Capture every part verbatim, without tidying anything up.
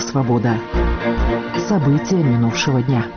Свобода. События минувшего дня.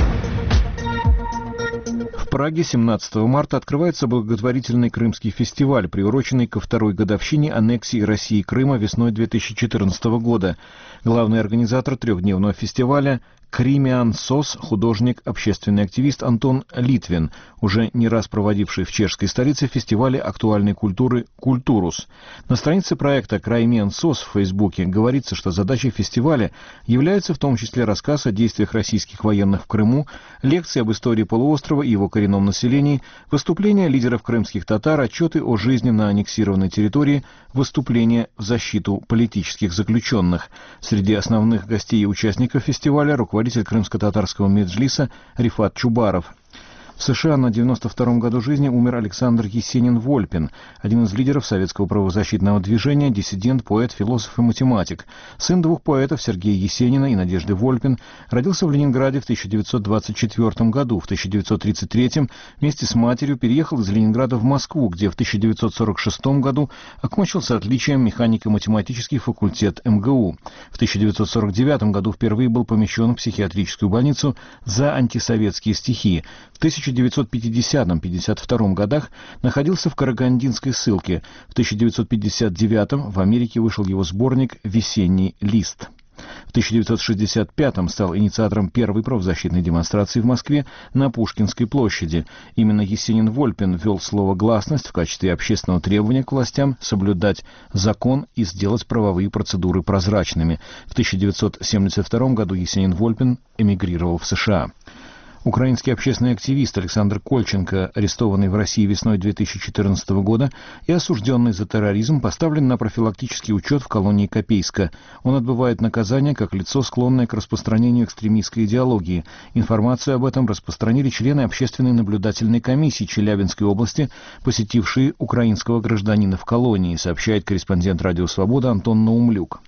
В Праге семнадцатого марта открывается благотворительный крымский фестиваль, приуроченный ко второй годовщине аннексии России Крыма весной две тысячи четырнадцатого года. Главный организатор трехдневного фестиваля — Кримиан СОС, художник, общественный активист Антон Литвин, уже не раз проводивший в чешской столице фестивале актуальной культуры «Культурус». На странице проекта «Кримиан СОС» в Фейсбуке говорится, что задачей фестиваля является в том числе рассказ о действиях российских военных в Крыму, лекции об истории полуострова и его коренном населении, выступления лидеров крымских татар, отчеты о жизни на аннексированной территории, выступления в защиту политических заключенных. Среди основных гостей и участников фестиваля руководитель крымско-татарского меджлиса Рифат Чубаров. В США на девяносто втором году жизни умер Александр Есенин-Вольпин, один из лидеров советского правозащитного движения, диссидент, поэт, философ и математик. Сын двух поэтов Сергея Есенина и Надежды Вольпин родился в Ленинграде в тысяча девятьсот двадцать четвёртом году. В тысяча девятьсот тридцать третьем вместе с матерью переехал из Ленинграда в Москву, где в тысяча девятьсот сорок шестом году окончил с отличием механико-математический факультет эм гэ у. В тысяча девятьсот сорок девятом году впервые был помещен в психиатрическую больницу за антисоветские стихи. В тысяча девятьсот пятидесятом — пятьдесят втором годах находился в карагандинской ссылке. В тысяча девятьсот пятьдесят девятом в Америке вышел его сборник «Весенний лист». В тысяча девятьсот шестьдесят пятом стал инициатором первой правозащитной демонстрации в Москве на Пушкинской площади. Именно Есенин-Вольпин ввел слово «гласность» в качестве общественного требования к властям соблюдать закон и сделать правовые процедуры прозрачными. В тысяча девятьсот семьдесят втором году Есенин-Вольпин эмигрировал в США. Украинский общественный активист Александр Кольченко, арестованный в России весной две тысячи четырнадцатого года и осужденный за терроризм, поставлен на профилактический учет в колонии Копейска. Он отбывает наказание как лицо, склонное к распространению экстремистской идеологии. Информацию об этом распространили члены общественной наблюдательной комиссии Челябинской области, посетившие украинского гражданина в колонии, сообщает корреспондент «Радио Свобода» Антон Наумлюк.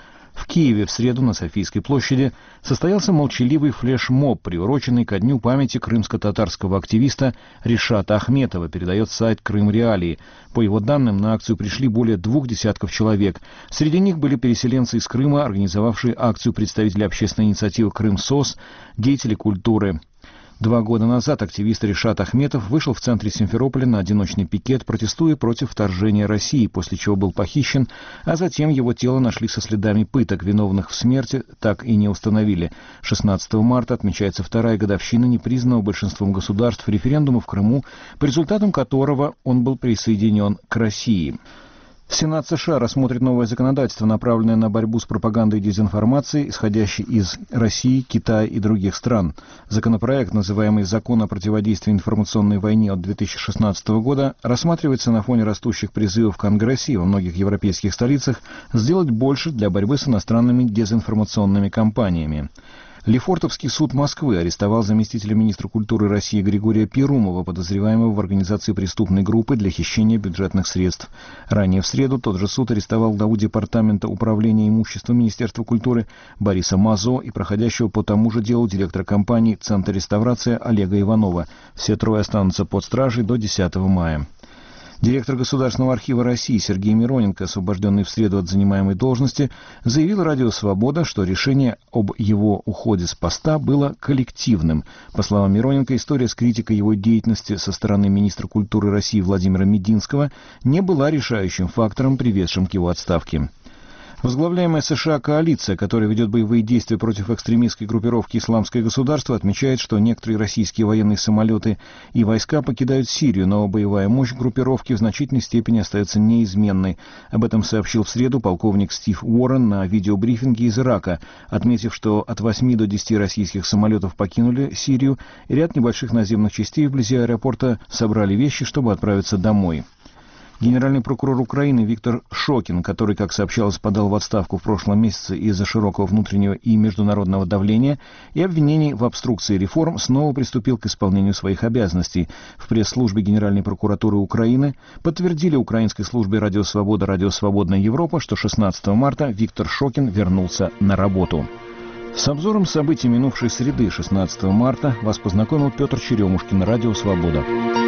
В Киеве в среду на Софийской площади состоялся молчаливый флешмоб, приуроченный ко дню памяти крымско-татарского активиста Ришата Ахметова, передает сайт «Крым Реалии». По его данным, на акцию пришли более двух десятков человек. Среди них были переселенцы из Крыма, организовавшие акцию представители общественной инициативы «Крым СОС», деятели культуры. Два года назад активист Ришат Ахметов вышел в центре Симферополя на одиночный пикет, протестуя против вторжения России, после чего был похищен, а затем его тело нашли со следами пыток. Виновных в смерти так и не установили. шестнадцатого марта отмечается вторая годовщина непризнанного большинством государств референдума в Крыму, по результатам которого он был присоединен к России. Сенат США рассмотрит новое законодательство, направленное на борьбу с пропагандой и дезинформацией, исходящей из России, Китая и других стран. Законопроект, называемый «Закон о противодействии информационной войне» от две тысячи шестнадцатого года, рассматривается на фоне растущих призывов в Конгрессе и во многих европейских столицах сделать больше для борьбы с иностранными дезинформационными кампаниями. Лефортовский суд Москвы арестовал заместителя министра культуры России Григория Перумова, подозреваемого в организации преступной группы для хищения бюджетных средств. Ранее в среду тот же суд арестовал главу Департамента управления имуществом Министерства культуры Бориса Мазо и проходящего по тому же делу директора компании «Центр реставрация» Олега Иванова. Все трое останутся под стражей до десятого мая. Директор Государственного архива России Сергей Мироненко, освобожденный в среду от занимаемой должности, заявил «Радио Свобода», что решение об его уходе с поста было коллективным. По словам Мироненко, история с критикой его деятельности со стороны министра культуры России Владимира Мединского не была решающим фактором, приведшим к его отставке. Возглавляемая США коалиция, которая ведет боевые действия против экстремистской группировки «Исламское государство», отмечает, что некоторые российские военные самолеты и войска покидают Сирию, но боевая мощь группировки в значительной степени остается неизменной. Об этом сообщил в среду полковник Стив Уоррен на видеобрифинге из Ирака, отметив, что от восьми до десяти российских самолетов покинули Сирию, и ряд небольших наземных частей вблизи аэропорта собрали вещи, чтобы отправиться домой. Генеральный прокурор Украины Виктор Шокин, который, как сообщалось, подал в отставку в прошлом месяце из-за широкого внутреннего и международного давления и обвинений в обструкции реформ, снова приступил к исполнению своих обязанностей. В пресс-службе Генеральной прокуратуры Украины подтвердили украинской службе «Радио Свобода», «Радио Свободная Европа», что шестнадцатого марта Виктор Шокин вернулся на работу. С обзором событий минувшей среды, шестнадцатого марта, вас познакомил Петр Черемушкин, «Радио Свобода».